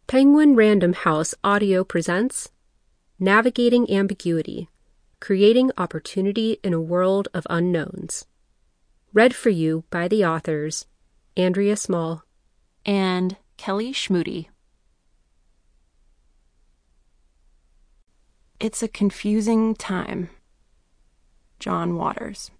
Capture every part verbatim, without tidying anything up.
Penguin Random House Audio presents Navigating Ambiguity, Creating Opportunity in a World of Unknowns. Read for you by the authors Andrea Small and Kelly Schmoody. It's a confusing time. John Waters.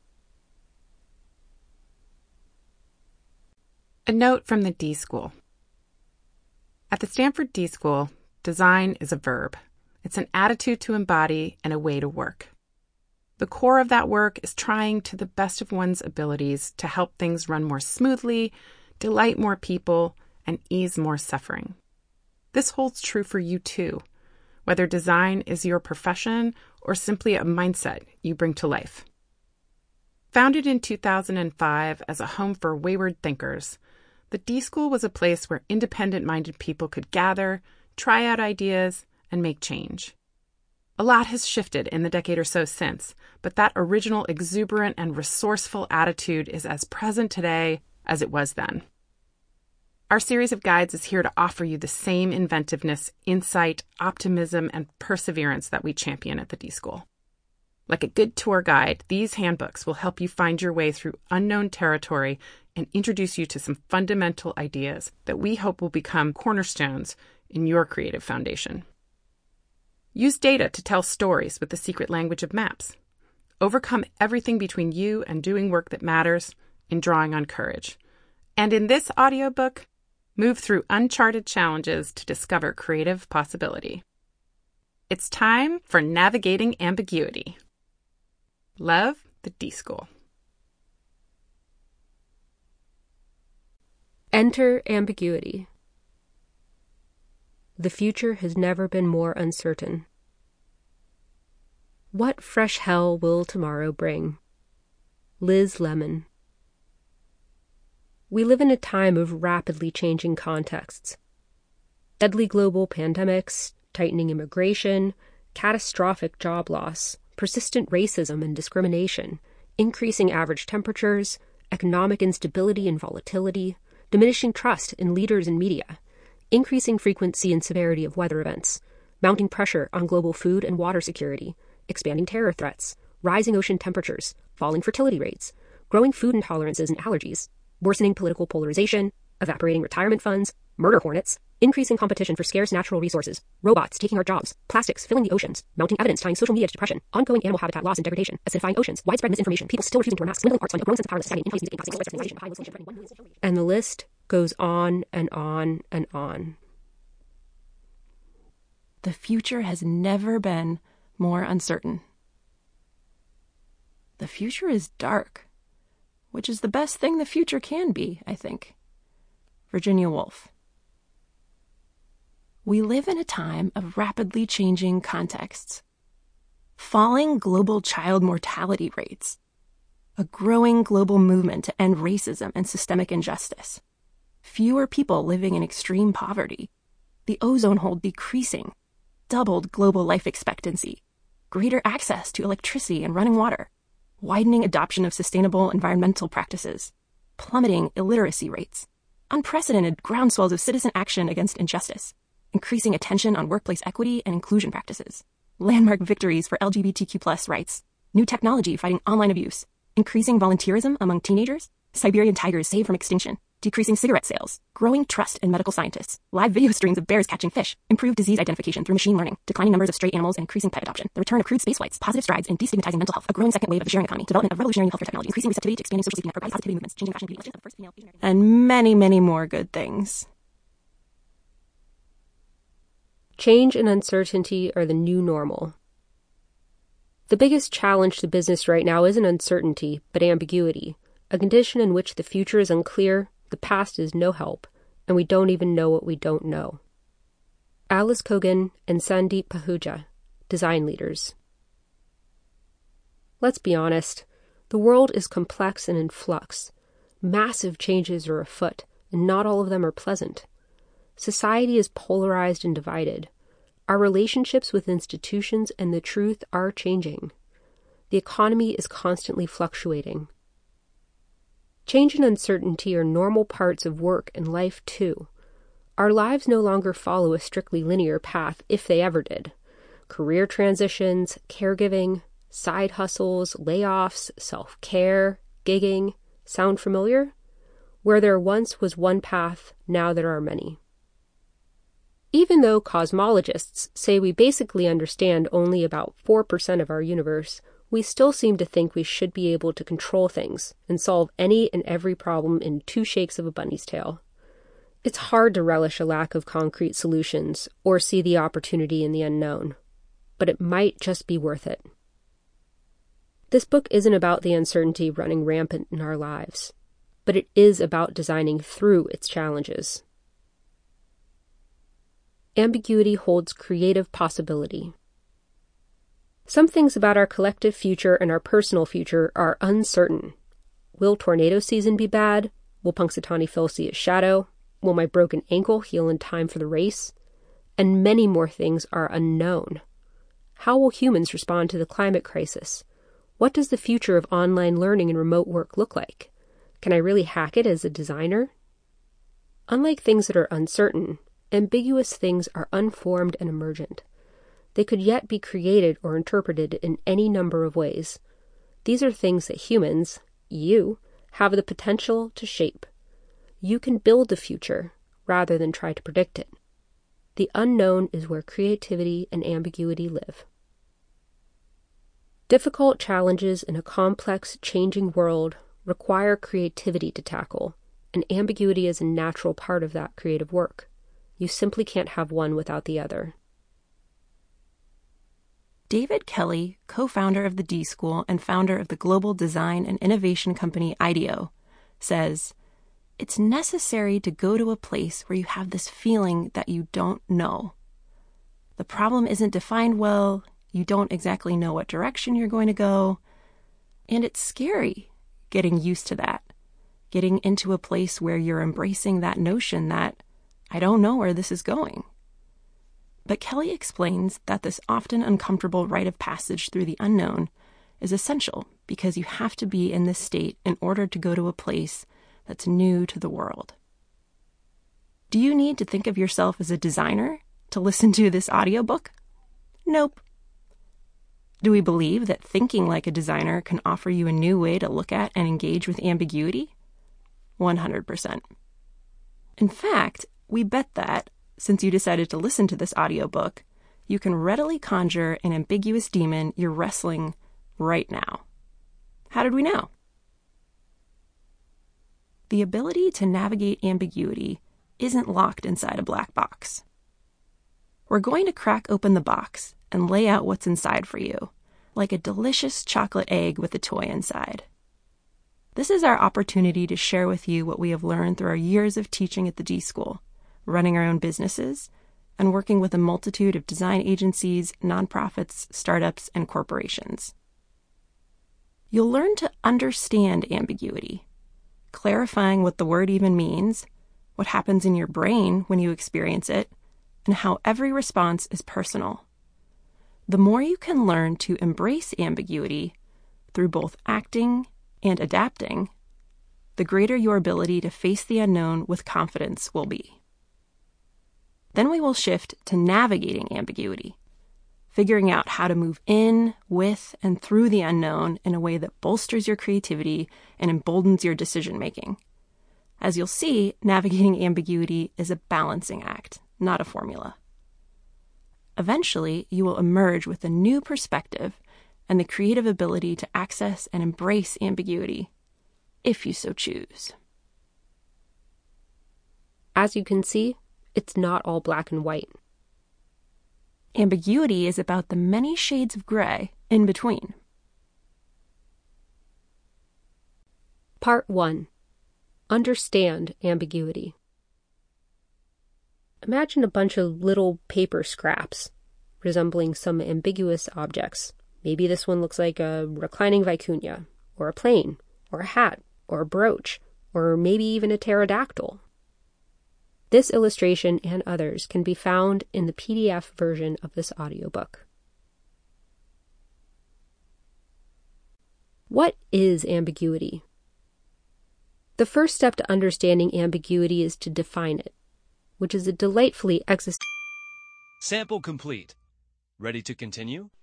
A note from the D-School. At the Stanford D-School, design is a verb. It's an attitude to embody and a way to work. The core of that work is trying to the best of one's abilities to help things run more smoothly, delight more people, and ease more suffering. This holds true for you too, whether design is your profession or simply a mindset you bring to life. Founded in two thousand five as a home for wayward thinkers, the D-School was a place where independent-minded people could gather, try out ideas, and make change. A lot has shifted in the decade or so since, but that original exuberant and resourceful attitude is as present today as it was then. Our series of guides is here to offer you the same inventiveness, insight, optimism, and perseverance that we champion at the D-School. Like a good tour guide, these handbooks will help you find your way through unknown territory and introduce you to some fundamental ideas that we hope will become cornerstones in your creative foundation. Use data to tell stories with the secret language of maps. Overcome everything between you and doing work that matters in drawing on courage. And in this audiobook, move through uncharted challenges to discover creative possibility. It's time for Navigating Ambiguity. Love, the D-School. Enter Ambiguity. The future has never been more uncertain. What fresh hell will tomorrow bring? Liz Lemon. We live in a time of rapidly changing contexts. Deadly global pandemics, tightening immigration, catastrophic job loss, persistent racism and discrimination, increasing average temperatures, economic instability and volatility, diminishing trust in leaders and media, increasing frequency and severity of weather events, mounting pressure on global food and water security, expanding terror threats, rising ocean temperatures, falling fertility rates, growing food intolerances and allergies, worsening political polarization, evaporating retirement funds, murder hornets, increasing competition for scarce natural resources, robots taking our jobs, plastics filling the oceans, mounting evidence tying social media to depression, ongoing animal habitat loss and degradation, acidifying oceans, widespread misinformation, people still refusing to wear masks, dwindling arts fund, a growing sense of powerless society, increasing increasing and the list goes on and on and on. The future has never been more uncertain. The future is dark, which is the best thing the future can be, I think. Virginia Woolf. We live in a time of rapidly changing contexts. Falling global child mortality rates, a growing global movement to end racism and systemic injustice, fewer people living in extreme poverty, the ozone hole decreasing, doubled global life expectancy, greater access to electricity and running water, widening adoption of sustainable environmental practices, plummeting illiteracy rates, unprecedented groundswells of citizen action against injustice, increasing attention on workplace equity and inclusion practices, landmark victories for L G B T Q plus rights, new technology fighting online abuse, increasing volunteerism among teenagers, Siberian tigers saved from extinction, decreasing cigarette sales, growing trust in medical scientists, live video streams of bears catching fish, improved disease identification through machine learning, declining numbers of stray animals and increasing pet adoption, the return of crewed space flights, positive strides in destigmatizing mental health, a growing second wave of the sharing economy, development of revolutionary healthcare technology, increasing receptivity to expanding social safety network, positivity movements, changing fashion beauty, of the first female Asian American, and many, many more good things. Change and uncertainty are the new normal. The biggest challenge to business right now isn't uncertainty, but ambiguity, a condition in which the future is unclear, the past is no help, and we don't even know what we don't know. Alice Kogan and Sandeep Pahuja, Design Leaders. Let's be honest, the world is complex and in flux. Massive changes are afoot, and not all of them are pleasant. Society is polarized and divided. Our relationships with institutions and the truth are changing. The economy is constantly fluctuating. Change and uncertainty are normal parts of work and life too. Our lives no longer follow a strictly linear path, if they ever did. Career transitions, caregiving, side hustles, layoffs, self-care, gigging, sound familiar? Where there once was one path, now there are many. Even though cosmologists say we basically understand only about four percent of our universe, we still seem to think we should be able to control things and solve any and every problem in two shakes of a bunny's tail. It's hard to relish a lack of concrete solutions or see the opportunity in the unknown, but it might just be worth it. This book isn't about the uncertainty running rampant in our lives, but it is about designing through its challenges. Ambiguity holds creative possibility. Some things about our collective future and our personal future are uncertain. Will tornado season be bad? Will Punxsutawney Phil see a shadow? Will my broken ankle heal in time for the race? And many more things are unknown. How will humans respond to the climate crisis? What does the future of online learning and remote work look like? Can I really hack it as a designer? Unlike things that are uncertain, ambiguous things are unformed and emergent. They could yet be created or interpreted in any number of ways. These are things that humans, you, have the potential to shape. You can build the future rather than try to predict it. The unknown is where creativity and ambiguity live. Difficult challenges in a complex, changing world require creativity to tackle, and ambiguity is a natural part of that creative work. You simply can't have one without the other. David Kelley, co-founder of the D School and founder of the global design and innovation company IDEO, says, "It's necessary to go to a place where you have this feeling that you don't know. The problem isn't defined well, you don't exactly know what direction you're going to go, and it's scary getting used to that, getting into a place where you're embracing that notion that I don't know where this is going." But Kelley explains that this often uncomfortable rite of passage through the unknown is essential because you have to be in this state in order to go to a place that's new to the world. Do you need to think of yourself as a designer to listen to this audiobook? Nope. Do we believe that thinking like a designer can offer you a new way to look at and engage with ambiguity? one hundred percent. In fact, we bet that, since you decided to listen to this audiobook, you can readily conjure an ambiguous demon you're wrestling right now. How did we know? The ability to navigate ambiguity isn't locked inside a black box. We're going to crack open the box and lay out what's inside for you, like a delicious chocolate egg with a toy inside. This is our opportunity to share with you what we have learned through our years of teaching at the D School, running our own businesses, and working with a multitude of design agencies, nonprofits, startups, and corporations. You'll learn to understand ambiguity, clarifying what the word even means, what happens in your brain when you experience it, and how every response is personal. The more you can learn to embrace ambiguity through both acting and adapting, the greater your ability to face the unknown with confidence will be. Then we will shift to navigating ambiguity, figuring out how to move in, with, and through the unknown in a way that bolsters your creativity and emboldens your decision-making. As you'll see, navigating ambiguity is a balancing act, not a formula. Eventually, you will emerge with a new perspective and the creative ability to access and embrace ambiguity, if you so choose. As you can see, it's not all black and white. Ambiguity is about the many shades of gray in between. Part one. Understand ambiguity. Imagine a bunch of little paper scraps resembling some ambiguous objects. Maybe this one looks like a reclining vicuña, or a plane, or a hat, or a brooch, or maybe even a pterodactyl. This illustration and others can be found in the P D F version of this audiobook. What is ambiguity? The first step to understanding ambiguity is to define it. which is a delightfully existential. Sample complete. Ready to continue?